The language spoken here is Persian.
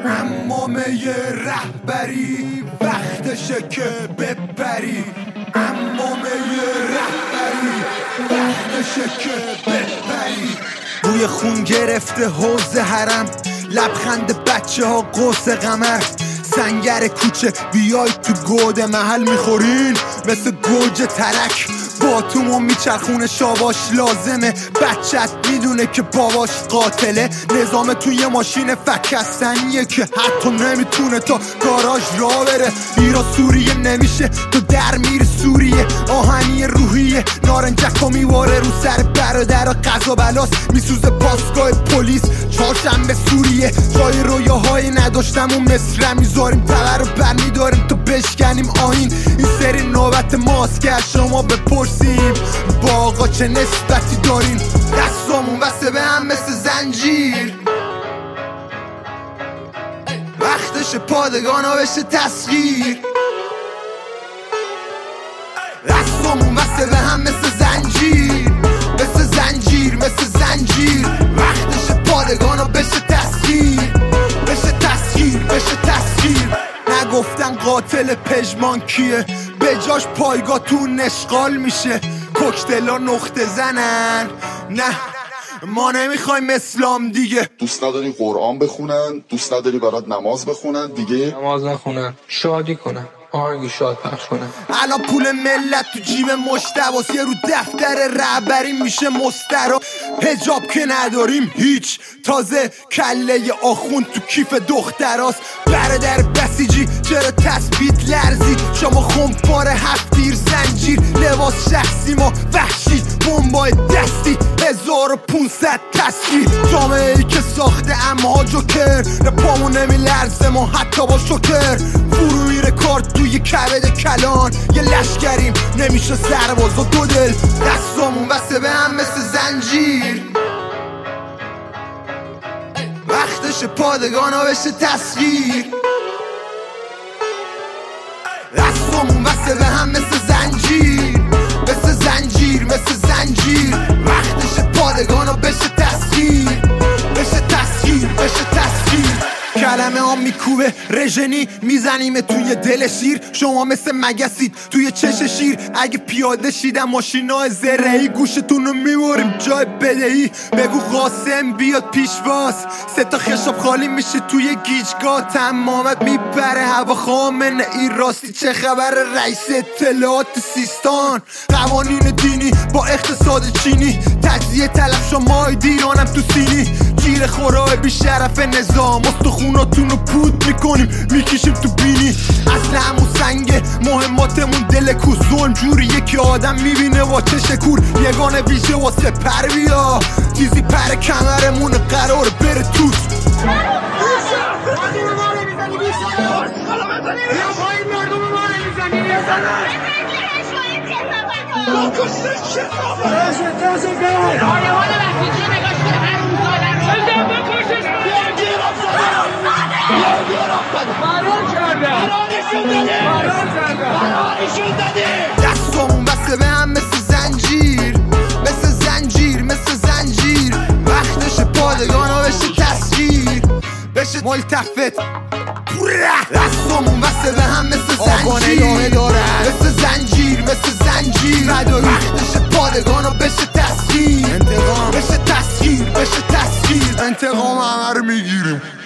امامه رهبری وقتشه که بپری، امامه رهبری وقتشه که بپری. بوی خون گرفته حوض حرم، لبخند بچه ها قوس قمر، سنگر کوچه بیای تو گود محل میخورین مثل گوجه ترک. با تو ما میچرخونه شاباش لازمه، بچت میدونه که باباش قاتله. نظام توی ماشین فکستنیه که حتی نمیتونه تا گاراژ را بره. ایران سوریه نمیشه تو در میری سوریه، آهنی روحیه نارنجکو میواره رو سر برادر قضا بلاس، میسوزه پاسگاه پلیس چهارشنبه سوریه. جای رویاهای نداشتم و مصر میذاریم تبر رو بر میداریم تا بشکنیم آیین. این سری نوبت ماست که شما بپرسیم با آقا چه نسبتی دارین. دستامون بسته به هم مثل زنجیر، وقتش پادگانا بشه تسخیر. دستامون بسته به هم مثل زنجیر، مثل زنجیر، مثل زنجیر. وقتش پادگانا بشه تسخیر، بشه تسخیر، بشه تسخیر. نگفتن قاتل پژمان کیه، به جاش پایگاه تو نشغال میشه. کوکتلا نقطه زنن، نه ما نمیخوایم اسلام دیگه. دوست نداری قرآن بخونن، دوست نداری برات نماز بخونن دیگه، نماز نخونن، شادی کنن، آهنگ شاد پخش کنن. الان پول ملت تو جیب مشتباس، یه رو دفتر رهبری میشه مسترا. حجاب که نداریم هیچ، تازه کله آخوند تو کیف دختراست. برادر بسیجی چرا تثبیت لرزی، شما خمپار هفتیر زنجیر. لباس شخصی ما وحشی، بمبای دستی 1500 تصویر. جامعه ای که ساخته امها جوکر، پامون نمیلرزه ما حتی با شکر. فرو میره کارت توی کبد کلان، یه لشکریم نمیشه سرباز و دو دل. دستامون بسته به هم مثل زنجیر، وقتش پادگانا بشه تسخیر. دستامون بسته به هم مثل زنجیر، مثل زنجیر، مثل زنجیر. وقتش پادگانا بشه تسخیر، بشه تسخیر، بشه تسخیر. کلمه ها میکوبه رژنی، میزنیم توی دل شیر. شما مثل مگسید توی چش شیر، اگه پیاده شیدن ماشینا زرهی گوشتون رو میبریم جای بدهی. بگو قاسم بیاد پیشواز، 3 تا خشاب خالی میشه توی گیجگاه. تمامت میبره هوا خامنه ای راستی چه خبر رئیس اطلاعات سیستان. قوانین دینی با اقتصاد چینی، تجزیه طلب شمای دیرانم تو سینی. گیر خورای بی شرف نظام، استخوناتون رو پود میکنیم میکشیم تو بینی. اصل همون سنگه مهماتمون دل کوس، ظلم جوریه که آدم میبینه با چش کور. یگانه ویژه واسه پر بیا، تیزی پر کمرمون قرار بره توت. دستامون بسته به هم مثل زنجیر، مثل زنجیر، مثل زنجیر. وقتش پادگانا بشه تسخیر، بشه ملتفت. دستامون بسته به هم مثل زنجیر، مثل زنجیر، مثل زنجیر. وقتش پادگانا بشه تسخیر، انتقام بشه تسخیر، بشه تسخیر. انتقام همه رو میگیریم.